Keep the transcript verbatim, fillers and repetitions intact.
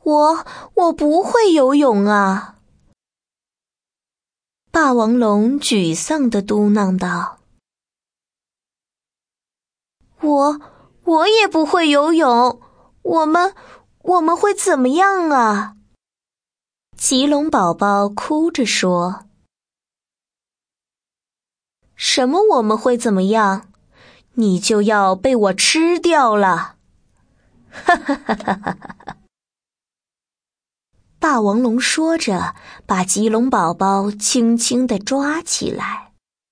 我我不会游泳啊！霸王龙沮丧地嘟囔道。我我也不会游泳，我们我们会怎么样啊？棘龙宝宝哭着说。什么我们会怎么样？你就要被我吃掉了！哈哈哈哈哈哈！霸王龙说着，把棘龙宝宝轻轻地抓起来。